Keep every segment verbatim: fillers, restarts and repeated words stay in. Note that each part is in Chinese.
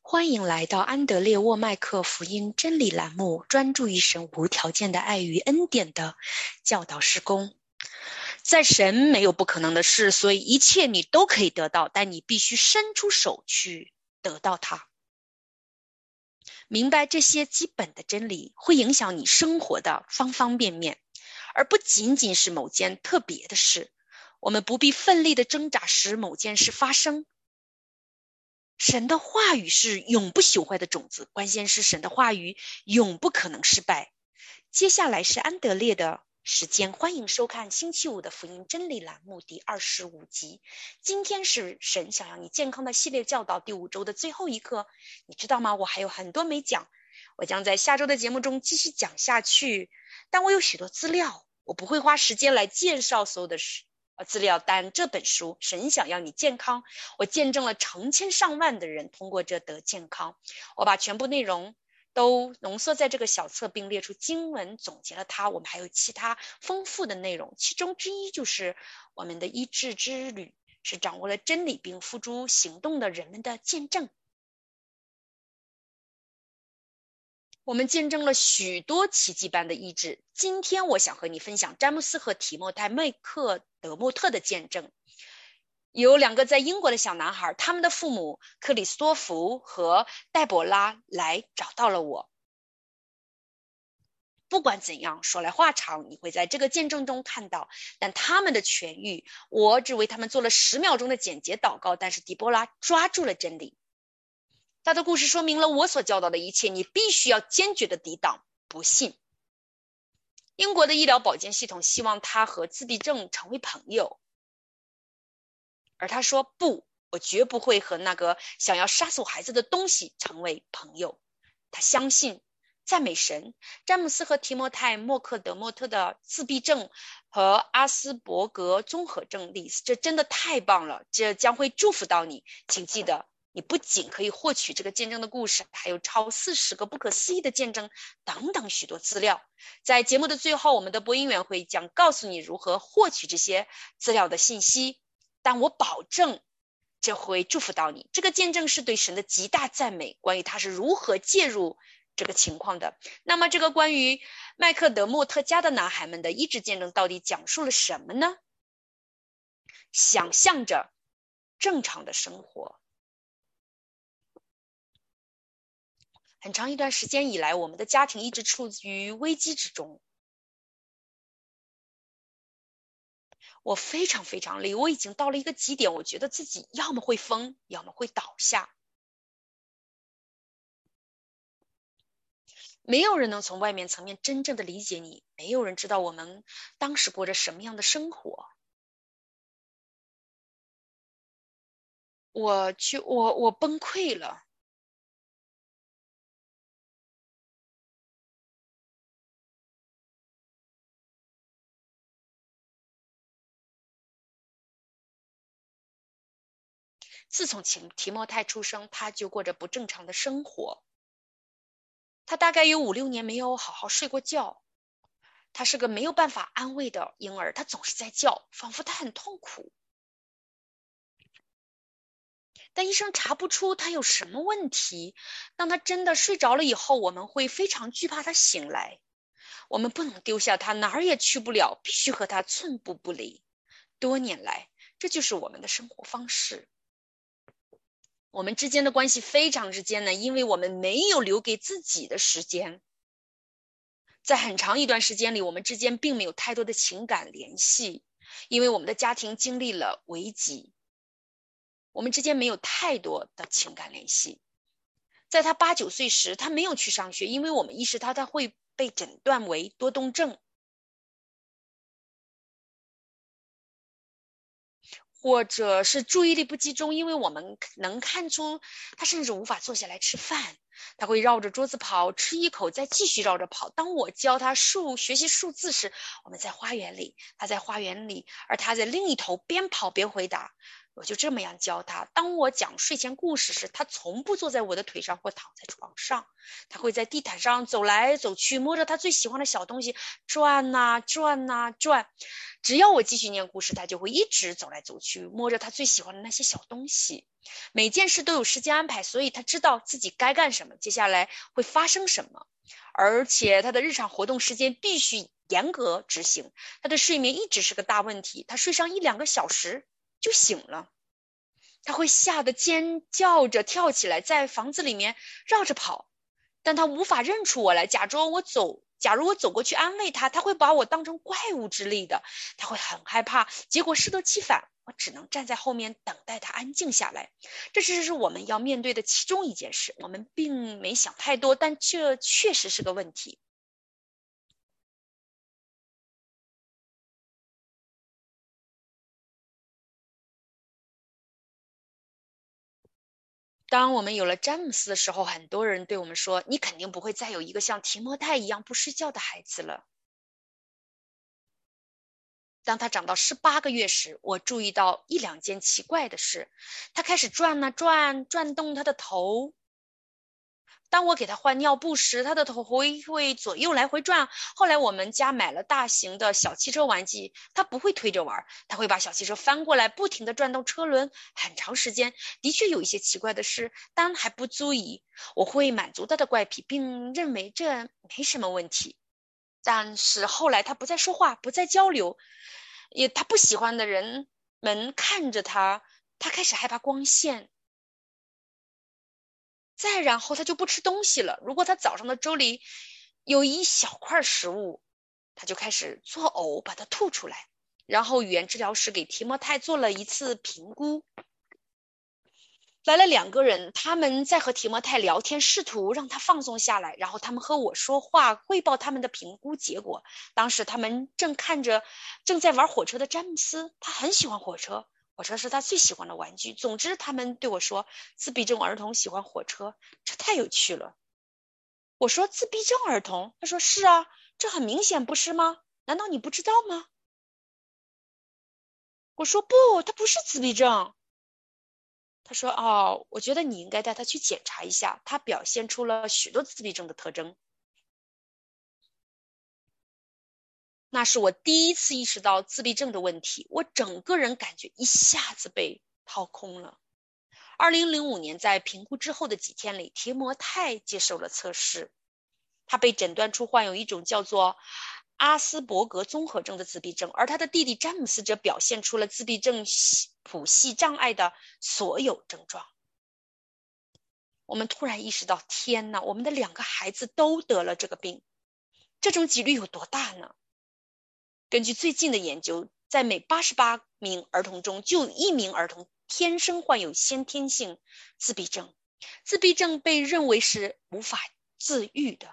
欢迎来到安德烈沃麦克福音真理栏目，专注于神无条件的爱与恩典的教导事工。在神没有不可能的事，所以一切你都可以得到，但你必须伸出手去得到它。明白这些基本的真理会影响你生活的方方面面，而不仅仅是某件特别的事。我们不必奋力的挣扎使某件事发生。神的话语是永不朽坏的种子，关键是神的话语永不可能失败。接下来是安德烈的时间，欢迎收看星期五的福音真理栏目第二十五集。今天是神想要你健康的系列教导第五周的最后一课，你知道吗？我还有很多没讲，我将在下周的节目中继续讲下去，但我有许多资料，我不会花时间来介绍所有的事资料，但这本书神想要你健康，我见证了成千上万的人通过这得健康。我把全部内容都浓缩在这个小册，并列出经文总结了它。我们还有其他丰富的内容，其中之一就是我们的医治之旅，是掌握了真理并付诸行动的人们的见证。我们见证了许多奇迹般的医治。今天我想和你分享詹姆斯和提莫泰麦克德莫特的见证。有两个在英国的小男孩，他们的父母克里斯多福和黛博拉来找到了我。不管怎样，说来话长，你会在这个见证中看到，但他们的痊愈，我只为他们做了十秒钟的简洁祷告，但是狄波拉抓住了真理。他的故事说明了我所教导的一切，你必须要坚决的抵挡不信。英国的医疗保健系统希望他和自闭症成为朋友，而他说不，我绝不会和那个想要杀死我孩子的东西成为朋友。他相信，赞美神，詹姆斯和提莫泰默克德莫特的自闭症和阿斯伯格综合症例子，这真的太棒了，这将会祝福到你。请记得，你不仅可以获取这个见证的故事，还有超四十个不可思议的见证等等许多资料。在节目的最后，我们的播音员会将告诉你如何获取这些资料的信息，但我保证这会祝福到你。这个见证是对神的极大赞美，关于他是如何介入这个情况的。那么这个关于麦克德莫特家的男孩们的医治见证到底讲述了什么呢？想象着正常的生活。很长一段时间以来，我们的家庭一直处于危机之中。我非常非常累，我已经到了一个极点，我觉得自己要么会疯，要么会倒下。没有人能从外面层面真正的理解你，没有人知道我们当时过着什么样的生活。我去，我我崩溃了。自从提莫泰出生，他就过着不正常的生活。他大概有五六年没有好好睡过觉。他是个没有办法安慰的婴儿，他总是在叫，仿佛他很痛苦。但医生查不出他有什么问题。当他真的睡着了以后，我们会非常惧怕他醒来。我们不能丢下他，哪儿也去不了，必须和他寸步不离。多年来，这就是我们的生活方式。我们之间的关系非常之艰难，因为我们没有留给自己的时间。在很长一段时间里，我们之间并没有太多的情感联系，因为我们的家庭经历了危机。我们之间没有太多的情感联系。在他八九岁时，他没有去上学，因为我们意识到他会被诊断为多动症，或者是注意力不集中，因为我们能看出他甚至无法坐下来吃饭，他会绕着桌子跑，吃一口再继续绕着跑。当我教他数学习数字时，我们在花园里，他在花园里，而他在另一头边跑边回答。 我就这么样教他。当我讲睡前故事时，他从不坐在我的腿上或躺在床上，他会在地毯上走来走去，摸着他最喜欢的小东西转呐转呐转。只要我继续念故事，他就会一直走来走去，摸着他最喜欢的那些小东西。每件事都有时间安排，所以他知道自己该干什么，接下来会发生什么。而且他的日常活动时间必须严格执行，他的睡眠一直是个大问题，他睡上一两个小时就醒了，他会吓得尖叫着跳起来，在房子里面绕着跑，但他无法认出我来，假装我走假如我走过去安慰他，他会把我当成怪物之类的，他会很害怕，结果适得其反，我只能站在后面等待他安静下来。这是我们要面对的其中一件事，我们并没想太多，但这确实是个问题。当我们有了詹姆斯的时候，很多人对我们说，你肯定不会再有一个像提摩太一样不睡觉的孩子了。当他长到十八个月时，我注意到一两件奇怪的事，他开始转啊转，转动他的头。当我给他换尿布时，他的头会会左右来回转。后来我们家买了大型的小汽车玩具，他不会推着玩，他会把小汽车翻过来，不停地转动车轮，很长时间。的确有一些奇怪的事，但还不足以。我会满足他的怪癖，并认为这没什么问题。但是后来他不再说话，不再交流，也他不喜欢的人们看着他，他开始害怕光线。再然后他就不吃东西了，如果他早上的粥里有一小块食物，他就开始作呕，把它吐出来。然后语言治疗师给提摩太做了一次评估，来了两个人，他们在和提摩太聊天，试图让他放松下来，然后他们和我说话，汇报他们的评估结果。当时他们正看着正在玩火车的詹姆斯，他很喜欢火车，火车是他最喜欢的玩具。总之他们对我说，自闭症儿童喜欢火车，这太有趣了。我说自闭症儿童？他说是啊，这很明显不是吗？难道你不知道吗？我说不，他不是自闭症。他说哦，我觉得你应该带他去检查一下，他表现出了许多自闭症的特征。那是我第一次意识到自闭症的问题，我整个人感觉一下子被掏空了。二零零五年，在评估之后的几天里，提摩太接受了测试，他被诊断出患有一种叫做阿斯伯格综合症的自闭症，而他的弟弟詹姆斯则表现出了自闭症谱系障碍的所有症状。我们突然意识到，天哪，我们的两个孩子都得了这个病，这种几率有多大呢？根据最近的研究，在每八十八名儿童中就有一名儿童天生患有先天性自闭症，自闭症被认为是无法自愈的。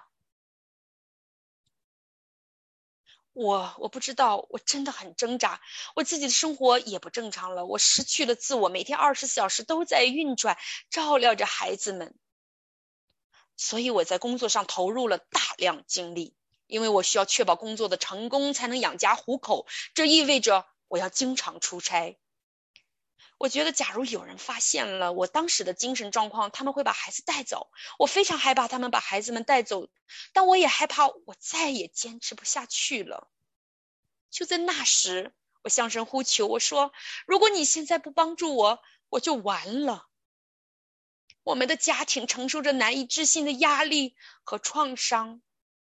我我不知道，我真的很挣扎，我自己的生活也不正常了，我失去了自我，每天二十四小时都在运转，照料着孩子们，所以我在工作上投入了大量精力，因为我需要确保工作的成功才能养家糊口，这意味着我要经常出差。我觉得假如有人发现了我当时的精神状况，他们会把孩子带走，我非常害怕他们把孩子们带走，但我也害怕我再也坚持不下去了。就在那时，我向神呼求，我说，如果你现在不帮助我，我就完了。我们的家庭承受着难以置信的压力和创伤，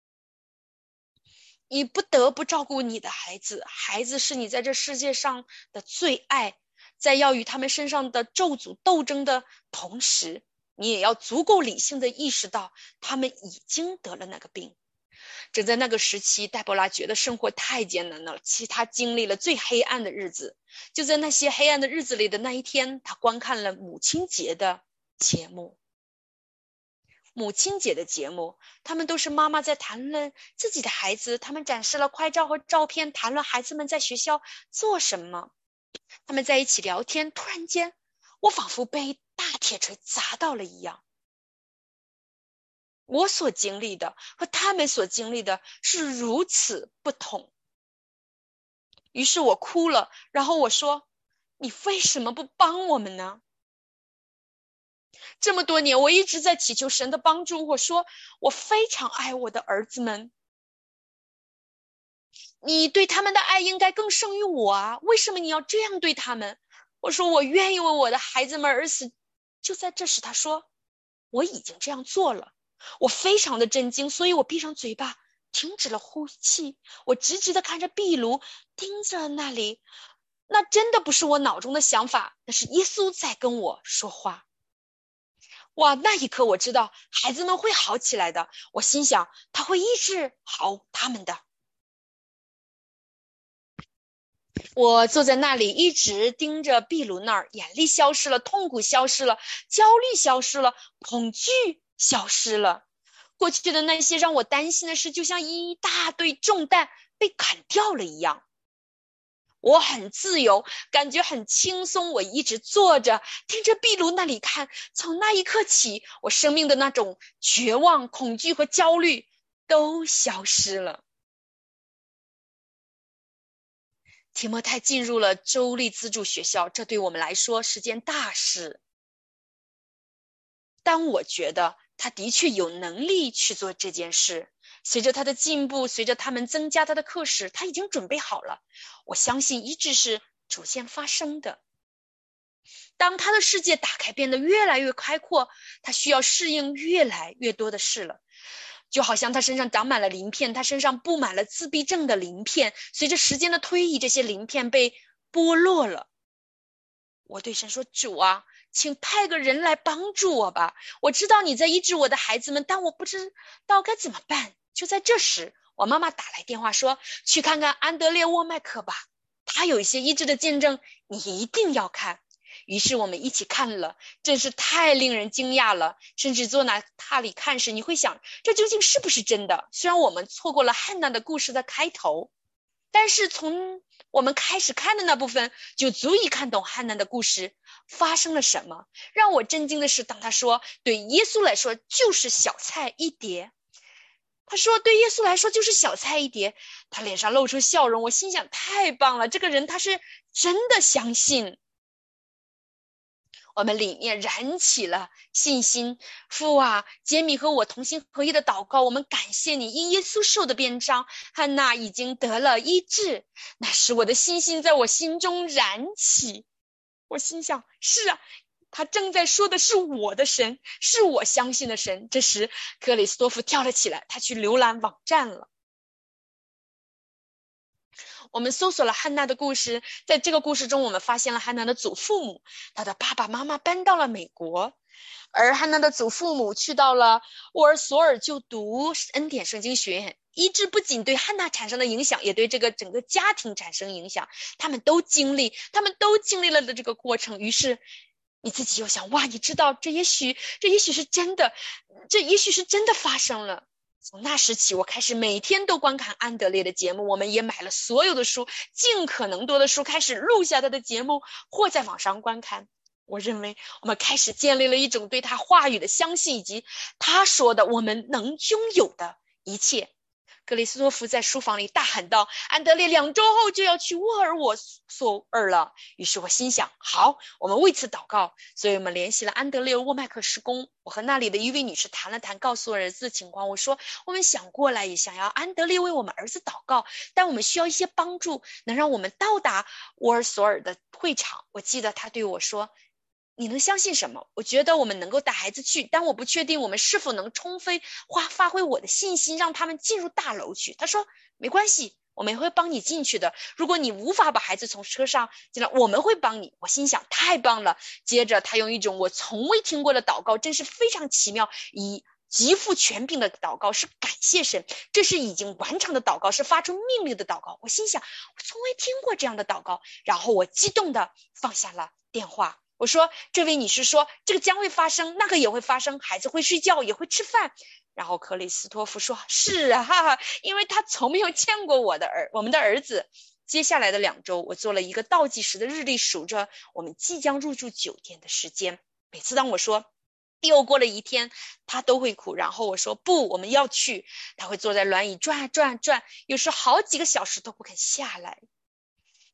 你不得不照顾你的孩子，孩子是你在这世界上的最爱，在要与他们身上的咒诅斗争的同时，你也要足够理性的意识到他们已经得了那个病。正在那个时期，黛博拉觉得生活太艰难了，其他经历了最黑暗的日子。就在那些黑暗的日子里的那一天，她观看了母亲节的节目。母亲节的节目，他们都是妈妈在谈论自己的孩子，他们展示了快照和照片，谈论孩子们在学校做什么。他们在一起聊天，突然间，我仿佛被大铁锤砸到了一样。我所经历的和他们所经历的是如此不同。于是我哭了，然后我说， 你为什么不帮我们呢？这么多年，我一直在祈求神的帮助。我说，我非常爱我的儿子们，你对他们的爱应该更胜于我啊！为什么你要这样对他们？我说，我愿意为我的孩子们而死。就在这时，他说，我已经这样做了。我非常的震惊，所以我闭上嘴巴，停止了呼气。我直直的看着壁炉，盯着那里。那真的不是我脑中的想法，那是耶稣在跟我说话。哇，那一刻我知道孩子们会好起来的。我心想，他会医治好他们的。我坐在那里，一直盯着壁炉那儿，眼泪消失了，痛苦消失了，焦虑消失了，恐惧消失了。过去的那些让我担心的事，就像一大堆重担被砍掉了一样。我很自由，感觉很轻松。我一直坐着，盯着壁炉那里看。从那一刻起，我生命的那种绝望、恐惧和焦虑都消失了。提摩太进入了州立资助学校，这对我们来说是件大事。但我觉得他的确有能力去做这件事。随着他的进步，随着他们增加他的课时，他已经准备好了。我相信医治是逐渐发生的。当他的世界打开，变得越来越开阔，他需要适应越来越多的事了。就好像他身上长满了鳞片，他身上布满了自闭症的鳞片，随着时间的推移，这些鳞片被剥落了。我对神说，主啊，请派个人来帮助我吧。我知道你在医治我的孩子们，但我不知道该怎么办。就在这时，我妈妈打来电话说，去看看安德烈沃麦克吧，他有一些医治的见证，你一定要看。于是我们一起看了，真是太令人惊讶了。甚至坐那榻里看时，你会想，这究竟是不是真的？虽然我们错过了汉娜的故事的开头，但是从我们开始看的那部分，就足以看懂汉娜的故事发生了什么。让我震惊的是，当他说对耶稣来说就是小菜一碟，他说对耶稣来说就是小菜一碟，他脸上露出笑容。我心想，太棒了，这个人他是真的相信。我们里面燃起了信心。父啊，杰米和我同心合一的祷告，我们感谢你，因耶稣受的鞭伤，汉娜已经得了医治，那使我的信心在我心中燃起。我心想，是啊，他正在说的是我的神，是我相信的神。这时克里斯多夫跳了起来，他去浏览网站了。我们搜索了汉娜的故事，在这个故事中，我们发现了汉娜的祖父母，她的爸爸妈妈搬到了美国，而汉娜的祖父母去到了沃尔索尔就读恩典圣经学院。医治不仅对汉娜产生的影响，也对这个整个家庭产生影响。他们都经历，他们都经历了的这个过程。于是你自己又想，哇，你知道，这也许，这也许是真的，这也许是真的发生了。从那时起，我开始每天都观看安德烈的节目，我们也买了所有的书，尽可能多的书，开始录下他的节目或在网上观看。我认为我们开始建立了一种对他话语的相信，以及他说的我们能拥有的一切。格里斯托弗在书房里大喊道，安德烈两周后就要去沃尔沃索尔了。于是我心想，好，我们为此祷告。所以我们联系了安德烈沃麦克施工，我和那里的一位女士谈了谈，告诉我儿子的情况。我说，我们想过来，也想要安德烈为我们儿子祷告，但我们需要一些帮助，能让我们到达沃尔索尔的会场。我记得他对我说，你能相信什么？我觉得我们能够带孩子去，但我不确定我们是否能充分花发挥我的信心，让他们进入大楼去。他说，没关系，我们会帮你进去的。如果你无法把孩子从车上进来，我们会帮你。我心想，太棒了。接着他用一种我从未听过的祷告，真是非常奇妙，以极富权柄的祷告，是感谢神，这是已经完成的祷告，是发出命令的祷告。我心想，我从未听过这样的祷告。然后我激动地放下了电话。我说，这位女士说，这个将会发生，那个也会发生，孩子会睡觉，也会吃饭。然后克里斯托弗说，是啊，哈哈，因为他从没有见过我的儿，我们的儿子。接下来的两周，我做了一个倒计时的日历，数着我们即将入住酒店的时间。每次当我说又过了一天，他都会哭。然后我说不，我们要去，他会坐在轮椅转转转，有时好几个小时都不肯下来。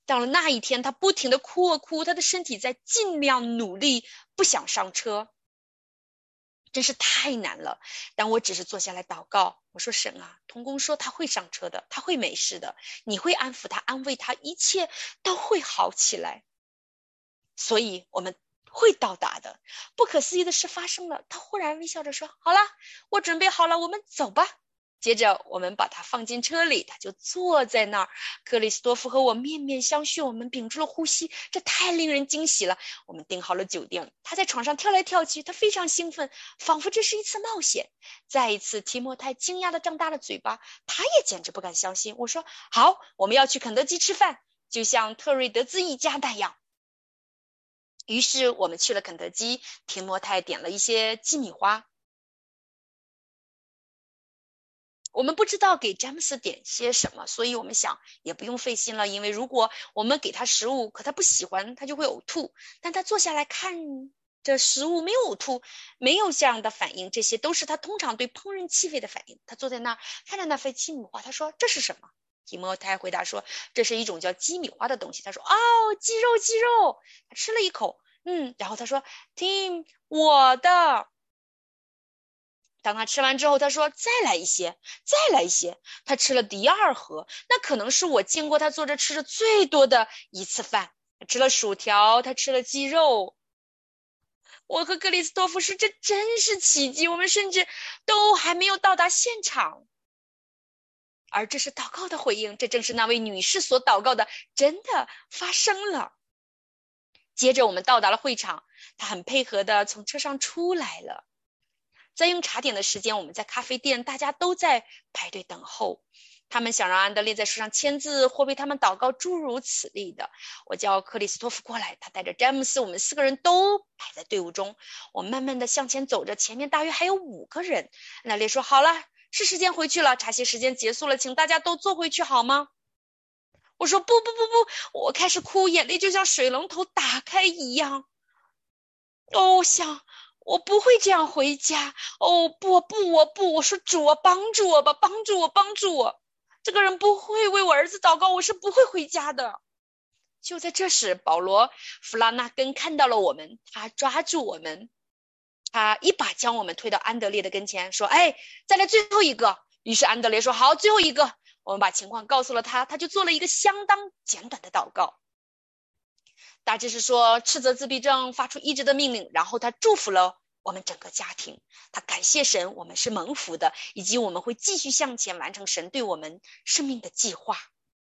到了那一天，他不停地哭啊哭，他的身体在尽量努力，不想上车，真是太难了。但我只是坐下来祷告，我说神啊，童工说他会上车的，他会没事的，你会安抚他，安慰他，一切都会好起来。所以我们会到达的。不可思议的事发生了，他忽然微笑着说，好了，我准备好了，我们走吧。接着我们把他放进车里，他就坐在那儿。克里斯多夫和我面面相觑，我们屏住了呼吸，这太令人惊喜了。我们订好了酒店，他在床上跳来跳去，他非常兴奋，仿佛这是一次冒险。再一次，提莫泰惊讶地张大了嘴巴，他也简直不敢相信。我说，好，我们要去肯德基吃饭，就像特瑞德兹一家那样。于是我们去了肯德基，提莫泰点了一些鸡米花。我们不知道给詹姆斯点些什么，所以我们想也不用费心了，因为如果我们给他食物，可他不喜欢，他就会呕吐。但他坐下来看着食物，没有呕吐，没有这样的反应，这些都是他通常对烹饪气味的反应。他坐在那儿看着那份鸡米花，他说这是什么？提莫泰回答说这是一种叫鸡米花的东西。他说哦，鸡肉鸡肉。他吃了一口，嗯，然后他说 Tim 我的。当他吃完之后，他说再来一些，再来一些。他吃了第二盒，那可能是我见过他坐着吃的最多的一次饭。他吃了薯条，他吃了鸡肉。我和克里斯托弗说这真是奇迹，我们甚至都还没有到达现场。而这是祷告的回应，这正是那位女士所祷告的，真的发生了。接着我们到达了会场，他很配合的从车上出来了。在用茶点的时间，我们在咖啡店，大家都在排队等候。他们想让安德烈在书上签字或为他们祷告，诸如此类的。我叫克里斯托弗过来，他带着詹姆斯，我们四个人都排在队伍中。我慢慢的向前走着，前面大约还有五个人。安德烈说，好了，是时间回去了，茶歇时间结束了，请大家都坐回去好吗？我说不不不不，我开始哭，眼泪就像水龙头打开一样。哦，我想我不会这样回家。哦，不不，我不，我说主啊，帮助我吧，帮助我，帮助我。这个人不会为我儿子祷告，我是不会回家的。就在这时，保罗·弗拉纳根看到了我们，他抓住我们，他一把将我们推到安德烈的跟前，说，哎，再来最后一个。于是安德烈说，好，最后一个。我们把情况告诉了他，他就做了一个相当简短的祷告。大致是说斥责自闭症，发出医治的命令，然后他祝福了我们整个家庭，他感谢神，我们是蒙福的，以及我们会继续向前完成神对我们生命的计划。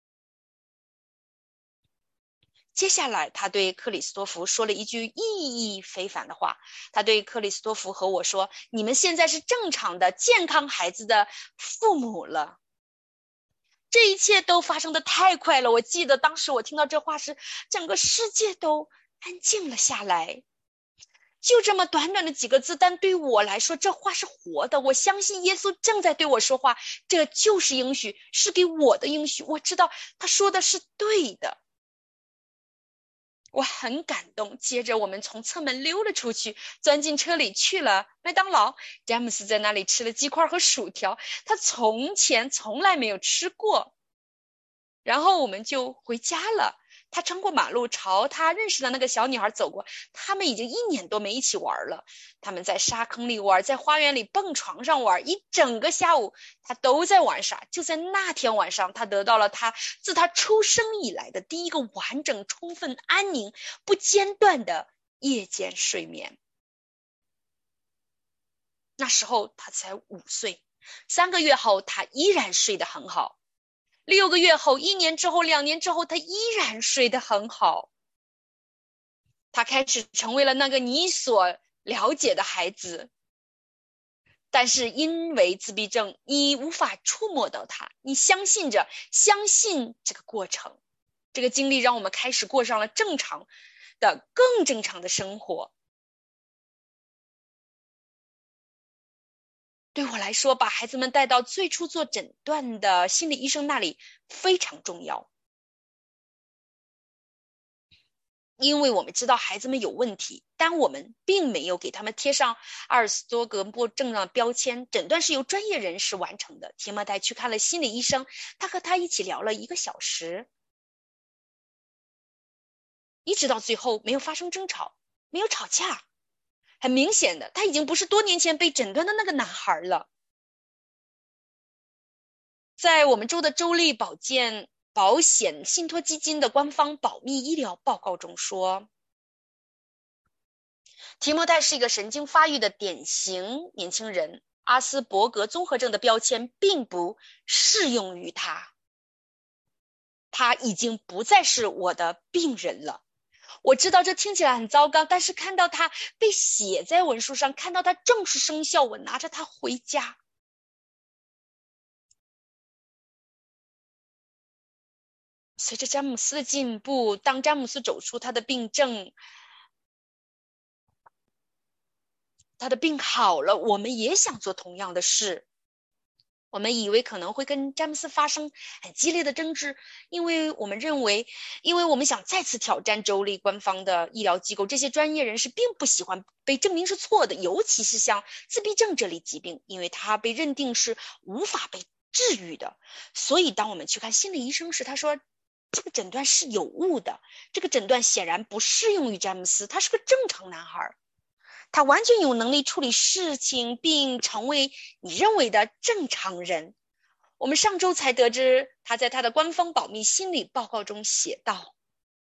接下来他对克里斯多弗说了一句意义非凡的话，他对克里斯多弗和我说，你们现在是正常的健康孩子的父母了。这一切都发生的太快了，我记得当时我听到这话时，整个世界都安静了下来。就这么短短的几个字，但对我来说这话是活的，我相信耶稣正在对我说话，这就是应许，是给我的应许，我知道他说的是对的。我很感动，接着我们从侧门溜了出去，钻进车里去了麦当劳。詹姆斯在那里吃了鸡块和薯条，他从前从来没有吃过。然后我们就回家了，他穿过马路朝他认识的那个小女孩走过，他们已经一年多没一起玩了。他们在沙坑里玩，在花园里蹦床上玩，一整个下午他都在玩耍。就在那天晚上，他得到了他自他出生以来的第一个完整、充分、安宁、不间断的夜间睡眠。那时候他才五岁，三个月后他依然睡得很好，六个月后，一年之后，两年之后，他依然睡得很好。他开始成为了那个你所了解的孩子，但是因为自闭症，你无法触摸到他，你相信着，相信这个过程，这个经历让我们开始过上了正常的、更正常的生活。对我来说，把孩子们带到最初做诊断的心理医生那里非常重要，因为我们知道孩子们有问题，但我们并没有给他们贴上阿尔斯多格症的标签。诊断是由专业人士完成的。提莫泰去看了心理医生，他和他一起聊了一个小时。 一直到最后没有发生争吵，没有吵架。很明显的，他已经不是多年前被诊断的那个男孩了。在我们州的州立保健保险信托基金的官方保密医疗报告中说，提莫泰是一个神经发育的典型年轻人，阿斯伯格综合症的标签并不适用于他。他已经不再是我的病人了。我知道这听起来很糟糕，但是看到他被写在文书上，看到他正式生效，我拿着他回家。随着詹姆斯的进步，当詹姆斯走出他的病症，他的病好了，我们也想做同样的事。我们以为可能会跟詹姆斯发生很激烈的争执，因为我们认为，因为我们想再次挑战州立官方的医疗机构，这些专业人士并不喜欢被证明是错的，尤其是像自闭症这类疾病，因为它被认定是无法被治愈的。所以当我们去看心理医生时，他说这个诊断是有误的，这个诊断显然不适用于詹姆斯，他是个正常男孩。他完全有能力处理事情，并成为你认为的正常人。我们上周才得知，他在他的官方保密心理报告中写道，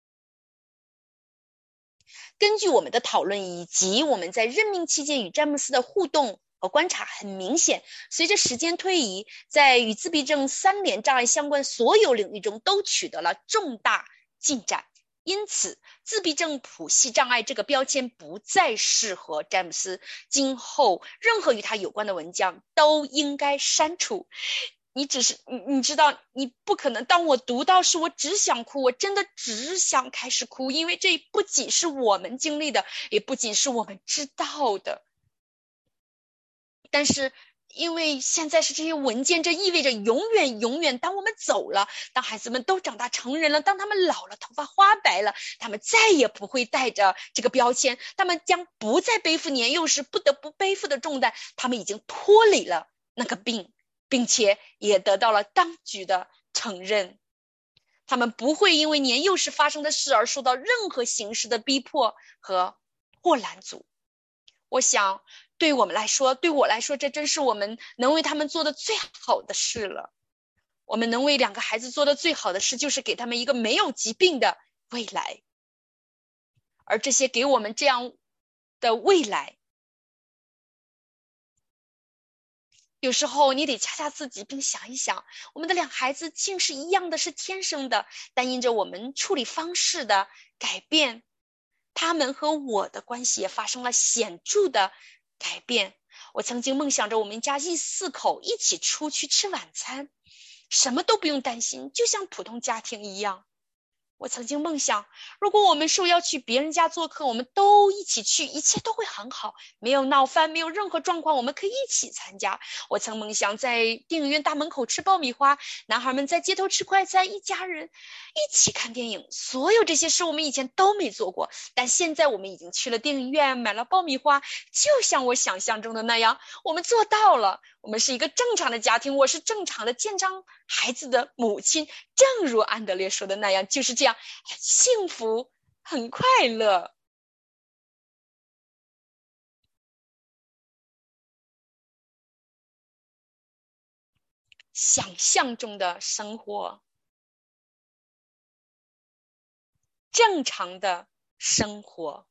根据我们的讨论以及我们在任命期间与詹姆斯的互动和观察，很明显，随着时间推移，在与自闭症三联障碍相关所有领域中都取得了重大进展。因此，自闭症谱系障碍这个标签不再适合詹姆斯，今后任何与他有关的文章都应该删除。你只是你你知道，你不可能。当我读到时，我只想哭，我真的只想开始哭，因为这不仅是我们经历的，也不仅是我们知道的。但是因为现在是这些文件，这意味着永远永远当我们走了，当孩子们都长大成人了，当他们老了，头发花白了，他们再也不会带着这个标签，他们将不再背负年幼时不得不背负的重担，他们已经脱离了那个病，并且也得到了当局的承认。他们不会因为年幼时发生的事而受到任何形式的逼迫和或拦阻。我想对我们来说，对我来说，这真是我们能为他们做的最好的事了。我们能为两个孩子做的最好的事，就是给他们一个没有疾病的未来。而这些给我们这样的未来，有时候你得掐掐自己，并想一想，我们的两孩子竟是一样的，是天生的，但因着我们处理方式的改变，他们和我的关系也发生了显著的改变。我曾经梦想着我们家一四口一起出去吃晚餐，什么都不用担心，就像普通家庭一样。我曾经梦想，如果我们受邀去别人家做客，我们都一起去，一切都会很好，没有闹翻，没有任何状况，我们可以一起参加。我曾梦想在电影院大门口吃爆米花，男孩们在街头吃快餐，一家人一起看电影。所有这些事我们以前都没做过，但现在我们已经去了电影院，买了爆米花，就像我想象中的那样，我们做到了。我们是一个正常的家庭，我是正常的健康孩子的母亲，正如安德烈说的那样，就是这样很幸福很快乐。想象中的生活，正常的生活。